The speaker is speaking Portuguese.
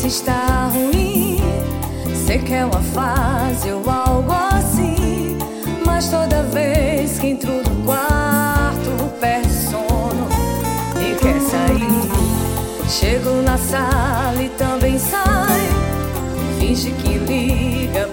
está ruim. Sei que é uma fase ou algo assim, mas toda vez que entro no quarto perde sono e quer sair. Chego na sala e também saio. Finge que liga